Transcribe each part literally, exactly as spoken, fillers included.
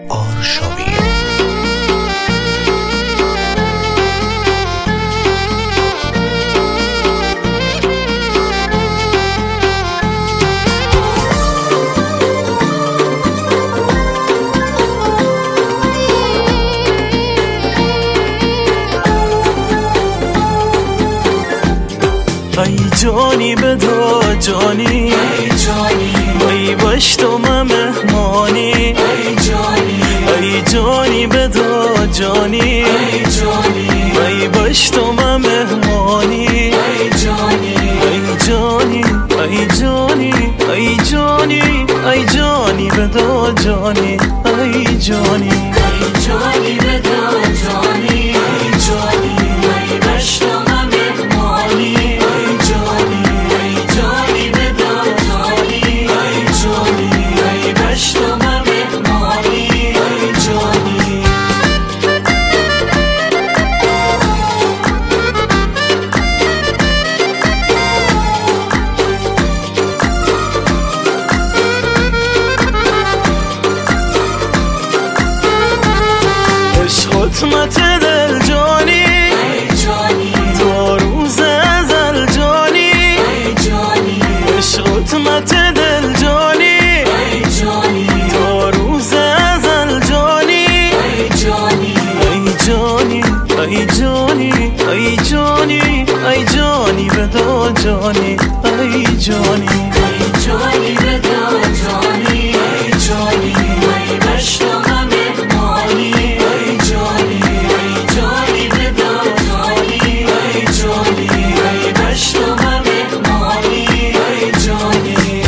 آرشاوی. ای جانی بدا جانی، ای جانی ای باش تو مهمانی، ای جانی ای جانی بدا جانی، ای جانی ای باش تو مهمانی، ای جانی ای جانی ای جانی ای جانی ای جانی بدا جانی، ای جانی ای جانی بدا جانی، ای جانی ای باش تو مهمانی، ای جانی ای جانی بدا جانی، ای جانی ای باش تو مهمانی، ای جانی خدمت دل جانی، ای جانی تو روز ازل جانی، ای جانی عشق خدمت دل جانی، ای جانی تو روز ازل جانی، ای جانی ای جانی ای جانی ای جانی ای جانی بدا جانی، ای جانی ای جانی بدا جانی، ای جانی ای باش تو مهمانی، ای جانی ای جانی بدا جانی، ای جانی ای باش تو مهمانی، ای جانی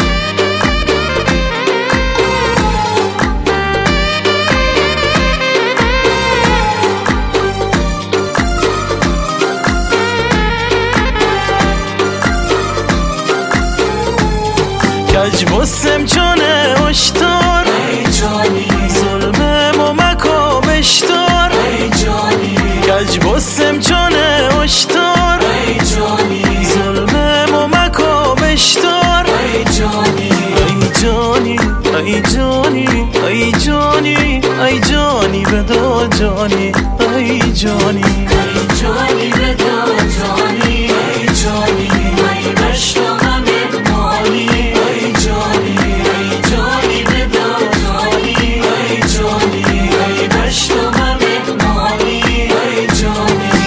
کج بسم چونه اشتار، ای جانی ظلم و مکا بشتار، ای جانی کج بسم چونه اشتار، ای جانی ظلم و مکا بشتار، ای جانی ای جانی ای جانی ای جانی ای جانی بدا جانی، ای جانی ای جانی بدا جانی، ای جانی ای باش تو مهمانی، ای جانی ای جانی بدا جانی، ای جانی ای باش تو مهمانی، ای جانی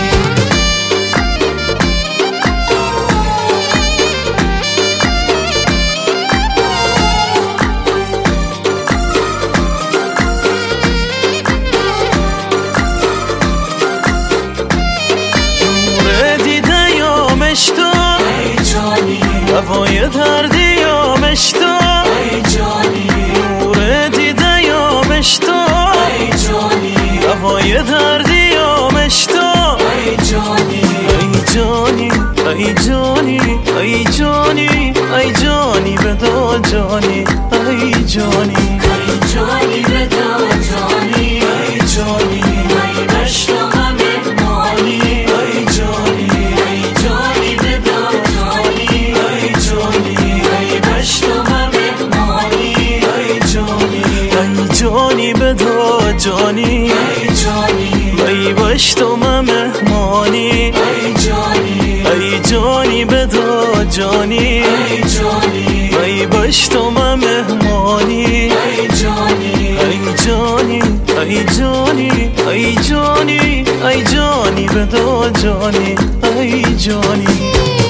نور دیده یامش تو، ای جانی هوای دردی یامش تو، ای جانی نور دیده یامش تو، ای جانی هوای دردی یامش تو، ای جانی ای جانی ای جانی ای جانی ای جانی بدا جانی، ای جانی ای جانی بدا جانی، ای جانی ای باش تو مهمانی، ای جانی ای جانی بدا جانی، ای جانی ای باش تو مهمانی، ای جانی ای جانی بدا جانی، ای جانی ای باش تو مهمانی، ای جانی ای جانی بدا جانی، ای جانی ای باش تو مهمانی، ای جانی ای جانی ای جانی ای جانی ای جانی بدا جانی، ای جانی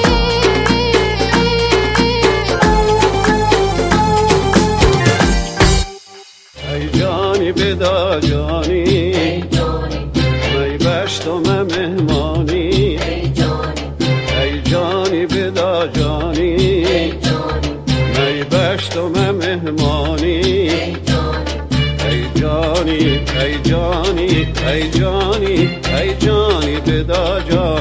ای جانی بدا جانی، ای جانی ای باش تو مهمانی، ای جانی ای جانی بدا جانی، ای جانی ای باش تو مهمانی، ای جانی ای جانی ای جانی ای جانی ای جانی بدا جانی.